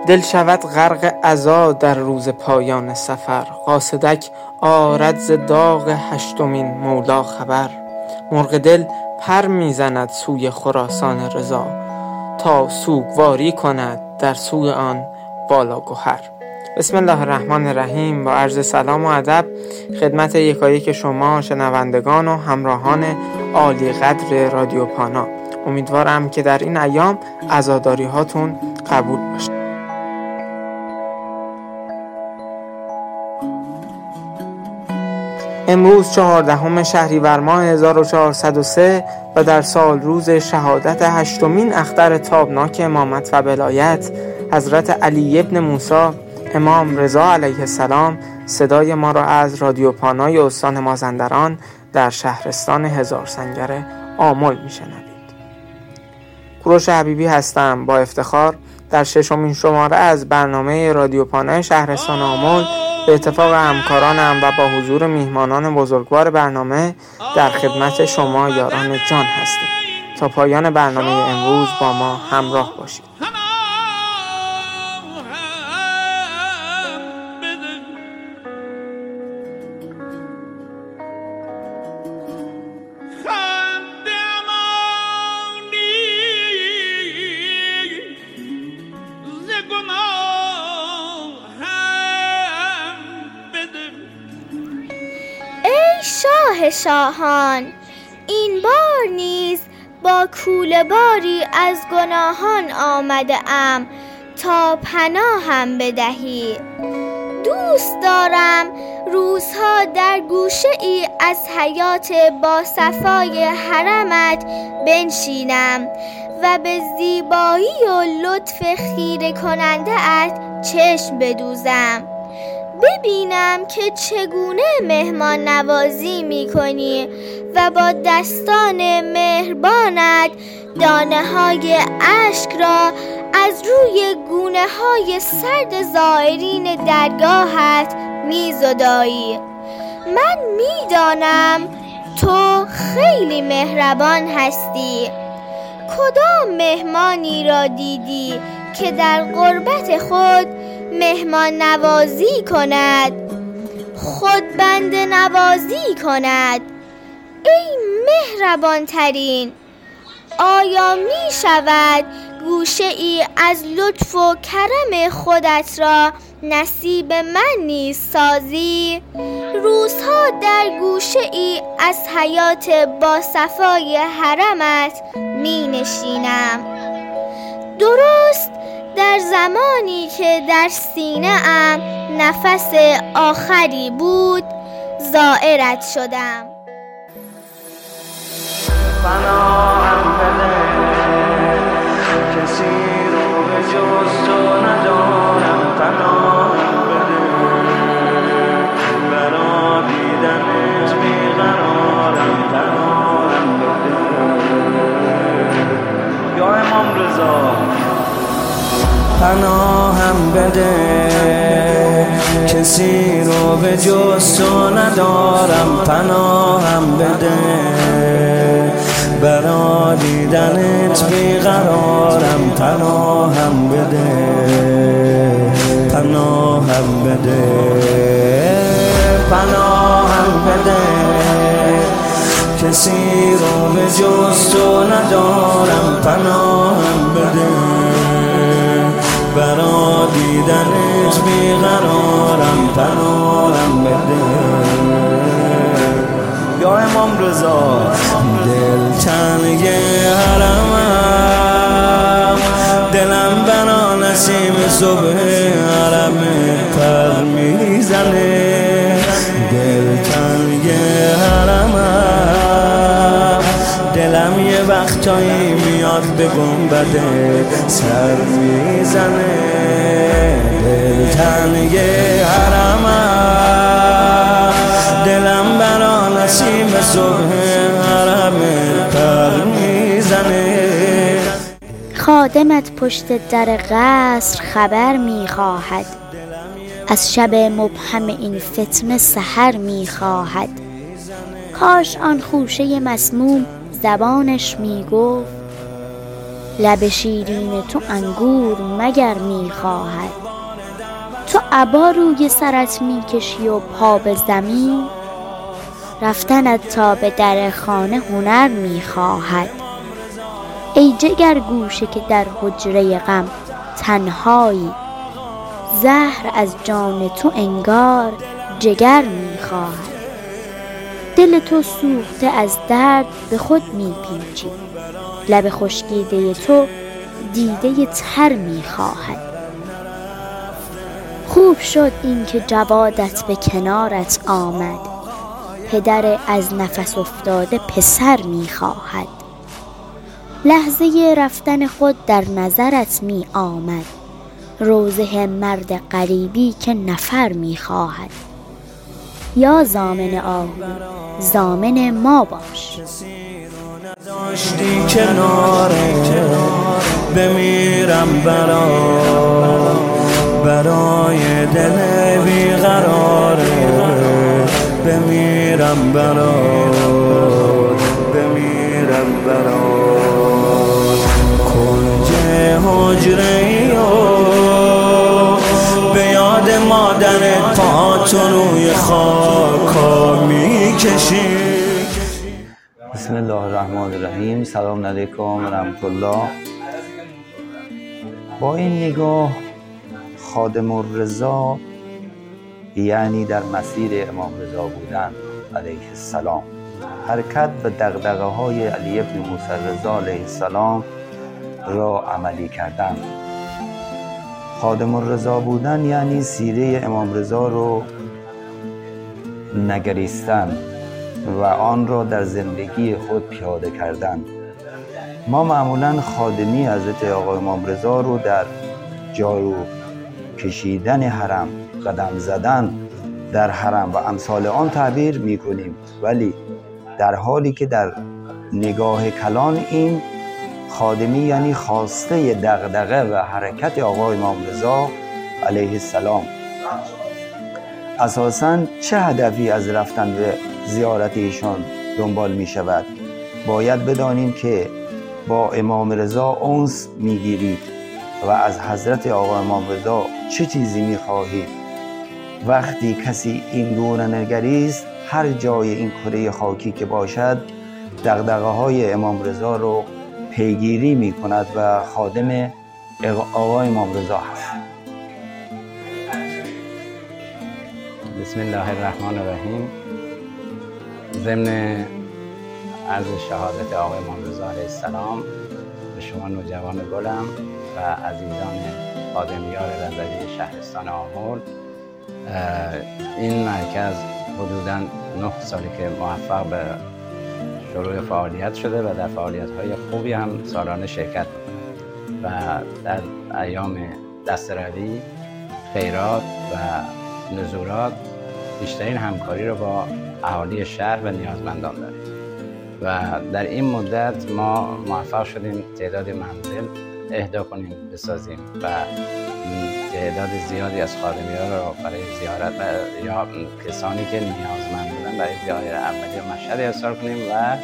دل شود غرق عزا در روز پایان سفر. قاصدک آرد ز داغ هشتمین مولا خبر. مرغ دل پر میزند سوی خراسان رضا، تا سوگواری کند در سوی آن بالا گهر. بسم الله الرحمن الرحیم. با عرض سلام و ادب خدمت یکایک شما شنوندگان و همراهان عالی قدر رادیو پانا. امیدوارم که در این ایام عزاداری هاتون قبول باشه. امروز 14 شهریور ماه 1403 و در سال روز شهادت هشتمین اختر تابناک امامت و ولایت حضرت علی ابن موسی امام رضا علیه السلام، صدای ما را از رادیو پانای استان مازندران در شهرستان هزار سنگر آمل میشنوید. کوروش حبیبی هستم. با افتخار در 6مین شماره از برنامه رادیو پانای شهرستان آمل به اتفاق همکارانم و با حضور میهمانان بزرگوار برنامه در خدمت شما یاران جان هستیم. تا پایان برنامه امروز با ما همراه باشید. شاه شاهان، این بار نیز با کوله باری از گناهان آمده ام تا پناهم بدهی. دوست دارم روزها در گوشه ای از حیات با صفای حرمت بنشینم و به زیبایی و لطف خیره کننده ات چشم بدوزم، ببینم که چگونه مهمان نوازی می کنی و با دستان مهربانت دانه های اشک را از روی گونه های سرد زائرین درگاهت می زدایی. من می دانم تو خیلی مهربان هستی. کدام مهمانی را دیدی که در غربت خود مهمان نوازی کند، خود بنده نوازی کند؟ ای مهربان ترین، آیا می شود گوشه ای از لطف و کرم خودت را نصیب من نیز سازی؟ روزها در گوشه ای از حیات با صفای حرمت می نشینم. درست در زمانی که در سینه ام نفس آخری بود زائرت شدم. پناهم بده، کسی رو به جز تو ندارم. پناهم بده، برا دیدنت بیقرارم. پناهم بده یا امام رضا. پناهم بده، کسی رو به جز تو ندارم. پناهم بده، برا دیدنت بیقرارم. پناهم بده، پناهم بده، پناهم بده، کسی رو به جز تو ندارم. پناهم بده، برا دیدنت بیقرارم. پناهم بده یا امام رضا. دل تنگ حرمم، دلم بنا نسیم صبح حرم پر میزنه. دل تنگ حرمم، دلم یه وقتایی میاد به گنبد سر میزنه. دل تنگ حرمم، دلم برا نسیم صبح حرم پر میزنه. خادمت پشت در قصر خبر میخواهد، از شب مبهم این فتنه سحر میخواهد. کاش آن خوشه مسموم زبانش میگفت لب شیرین تو انگور مگر میخواهد. تو عبا روی سرت میکشی و پا به زمین، رفتنت تا به در خانه هنر میخواهد. ای جگر گوشه که در حجره غم تنهایی، زهر از جان تو انگار جگر میخواهد. دل تو سوخته از درد به خود میپیچی، لب خشکیده تو دیده تر میخواهد. خوب شد این که جوادت به کنارت آمد، پدر از نفس افتاده پسر میخواهد. لحظه رفتن خود در نظرت می آمد، روضه مرد غریبی که نفر میخواهد. یا ضامن آهو ضامن ما باش. داشتی کناره بمیرم برای دل بیقراره، بمیرم کنج حجره به یاد مادرت پاتو روی خاکا میکشی. بسم الله الرحمن الرحیم. سلام علیکم و رحمت الله. با این نگاه خادم الرضا یعنی در مسیر امام رضا بودن علیه السلام، حرکت به دغدغه‌های علی ابن موسی رضا علیه السلام را عملی کردن. خادم الرضا بودن یعنی سیره امام رضا رو نگریستن و آن را در زندگی خود پیاده کردن. ما معمولا خادمی حضرت آقا امام رضا رو در جارو کشیدن حرم، قدم زدن در حرم و امثال آن تعبیر می کنیم، ولی در حالی که در نگاه کلان این خادمی یعنی خواسته دغدغه و حرکت آقا امام رضا علیه السلام. اساساً چه هدفی از رفتن به زیارت ایشان دنبال می شود؟ باید بدانیم که با امام رضا انس می گیرید و از حضرت آقا امام رضا چه چیزی می خواهید. وقتی کسی این گونه نگریست، هر جای این کره خاکی که باشد دغدغه های امام رضا رو پیگیری می کند و خادم آقا امام رضا هست. بسم الله الرحمن الرحیم. ضمن عرض شهادت آقا امام رضا علیه السلام به شما نوجوان گلم و عزیزان خادمیار رضوی شهرستان آمل، این مرکز حدوداً 9 سالی که موفق به شروع فعالیت شده و در فعالیت‌های خوبی هم سالانه شرکت می‌کنه و در ایام دسته‌روی، خیرات و نزورات بیشترین همکاری رو با اهالی شهر و نیازمندان داریم و در این مدت ما موفق شدیم تعداد منزل اهدا کنیم، بسازیم و تعداد زیادی از خادمیان رو برای زیارت یا کسانی که نیازمند بودن برای زیارت اولیه مشهد ارسال کنیم و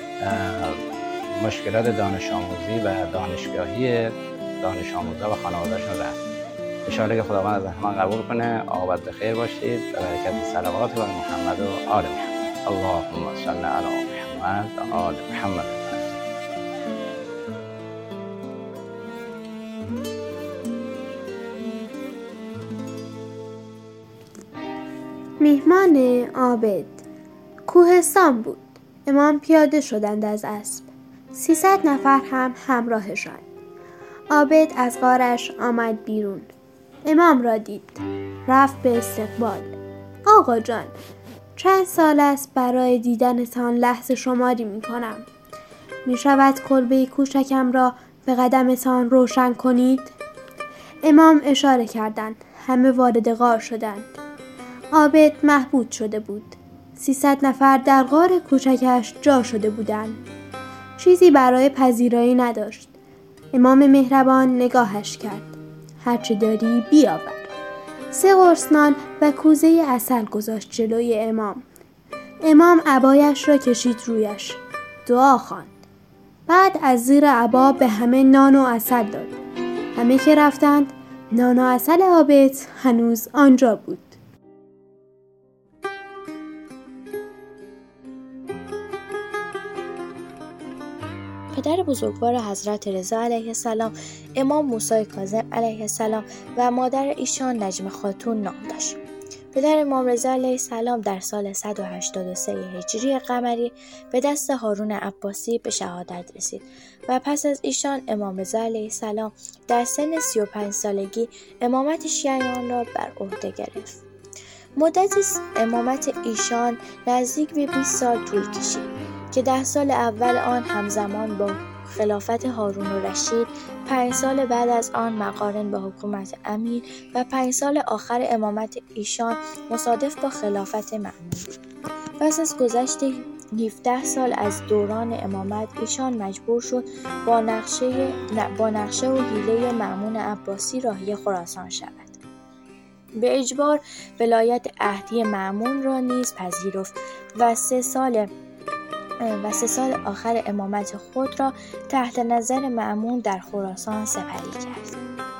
مشکلات دانش آموزی و دانشگاهی دانش آموزا و خانواده‌شون رفت. ان شاءالله که خداوند از همه قبول کنه. عاقبت به خیر باشید. به برکت صلوات بر محمد و آل محمد. اللهم صل علی محمد و آل محمد. میهمان عابد. کوهستان بود. امام پیاده شدند از اسب. 300 نفر هم همراهشان. عابد از غارش آمد بیرون. امام را دید. رفت به استقبال. آقا جان، چند سال است برای دیدنتان لحظه شماری می کنم. می شود کلبه کوچکم را به قدمتان روشن کنید؟ امام اشاره کردند. همه وارد غار شدند. عابد محبود شده بود. 300 نفر در غار کوچکش جا شده بودند. چیزی برای پذیرایی نداشت. امام مهربان نگاهش کرد. هرچه داری بیاور. 3 قرص نان و کوزه عسل گذاشت جلوی امام. امام عبایش را کشید رویش. دعا خواند. بعد از زیر عبا به همه نان و عسل داد. همه که رفتند، نان و عسل عابد هنوز آنجا بود. پدر بزرگوار حضرت رضا علیه السلام امام موسی کاظم علیه السلام و مادر ایشان نجمه خاتون نام داشت. پدر امام رضا علیه السلام در سال 183 هجری قمری به دست هارون عباسی به شهادت رسید و پس از ایشان امام رضا علیه السلام در سن 35 سالگی امامت شیعیان را بر عهده گرفت. مدت امامت ایشان نزدیک به 20 سال طول کشید که 10 سال اول آن همزمان با خلافت هارون الرشید، 5 سال بعد از آن مقارن با حکومت امیر و 5 سال آخر امامت ایشان مصادف با خلافت مأمون بود. پس از گذشت 17 سال از دوران امامت ایشان مجبور شد با نقشه و حیله مأمون عباسی راهی خراسان شود. به اجبار ولایت عهدی مأمون را نیز پذیرفت و 3 سال آخر امامت خود را تحت نظر مأمون در خراسان سپری کرد.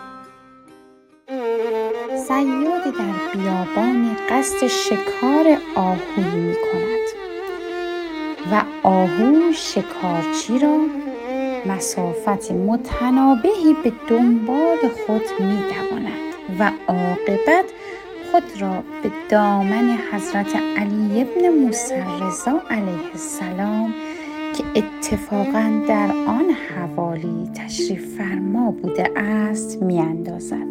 صیاد در بیابان قصد شکار آهویی می کند و آهو شکارچی را مسافت متنابهی به دنبال خود می دواند و عاقبت خود را به دامن حضرت علی ابن موسی رضا علیه السلام که اتفاقاً در آن حوالی تشریف فرما بوده است می اندازد.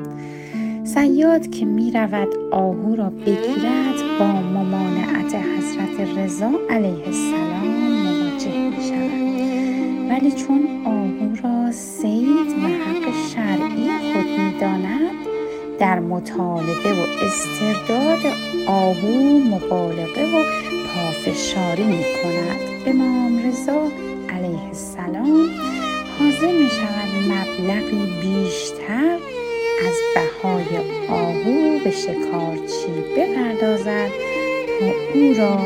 صیاد که می رود آهو را بگیرد با ممانعت حضرت رضا علیه السلام مواجه می شود، ولی چون آهو را صید و حق شرعی خود می داند در مطالبه و استرداد آهو مبالغه و پافشاری می کند. امام رضا علیه السلام حاضر می شود مبلغی بیشتر از بهای آهو به شکارچی بپردازد تا او را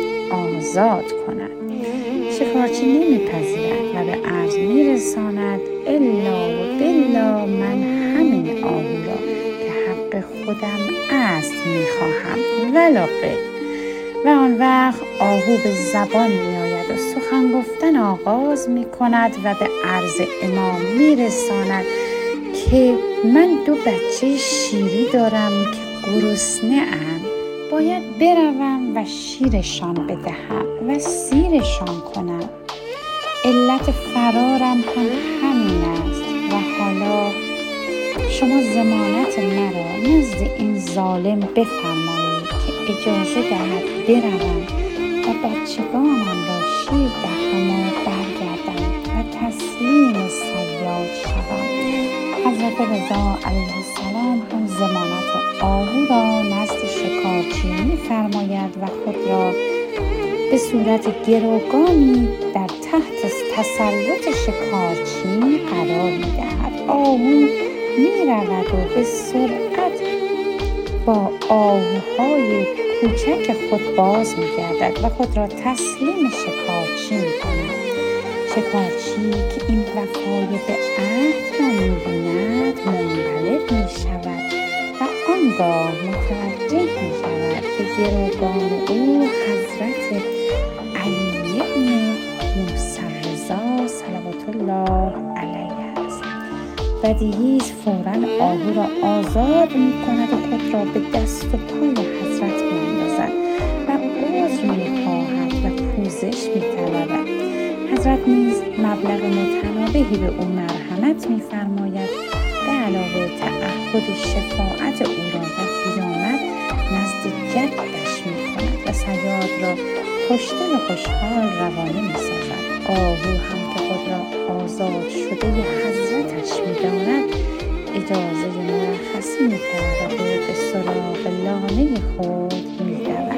آزاد کند. شکارچی نمیپذیرد و به عرض میرساند الا و بلا من همین آهو را که حق خودم است میخواهم ولا غیر. و آن وقت آهو به زبان میآید و سخن گفتن آغاز میکند و به عرض امام میرساند که من 2 بچه شیری دارم که گرسنه ام، باید بروم و شیرشان بدهم و سیرشان کنم. علت فرارم هم همین است و حالا شما ضمانت مرا نزد این ظالم بفرمایید که اجازه دهد بروم و بچگانم را شیر دهم و برگردم و تسلیم صیاد شوم. حضرت رضا علیه السلام هم ضمانت آهو را نزد شکارچی می‌فرماید و خود را به صورت گروگانی در تحت تسلط شکارچی قرار می‌دهد. آهو می‌رود و به سرعت با آهوهای کوچک خود باز می‌گردد و خود را تسلیم شکارچی می‌کند. شکارچی که این وفای به عهد را می‌بیند منقلب می‌شود و آنگاه متوجه می‌شود که گروگان او حضرت علی ابن موسی رضا صلوات الله علیه است. بدیهی است فوراً آهو را آزاد می‌کند و خود را به دست و پای حضرت می‌اندازد و عذر می‌خواهد و پوزش می‌طلبد. حضرت نیز مبلغ متنابهی به او مرحمت می‌فرماید، به علاوه تعهد شفاعت او را در قیامت نزد جدش می‌کند و صیاد را خوشدل و خوشحال روانه می‌سازد. آهو هم که خود را آزاد شده حضرتش می‌داند اجازه مرخصی می‌طلبد و به سراغ لانه خود می‌دود.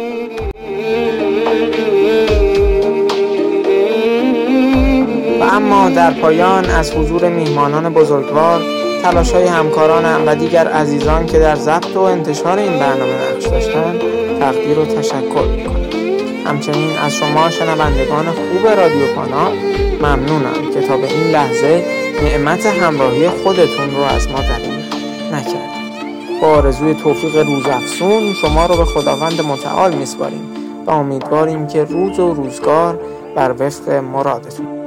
و اما در پایان از حضور میهمانان بزرگوار، تلاش‌های همکارانم و دیگر عزیزان که در ضبط و انتشار این برنامه نقش داشتند تقدیر و تشکر می‌کنم. همچنین از شما شنوندگان خوب رادیو کانال ممنونم که تا به این لحظه نعمت همراهی خودتون رو از ما دریغ نکردید. با آرزوی توفیق روزافزون شما رو به خداوند متعال میسپاریم و امیدواریم که روز و روزگار بر وفق مرادتون.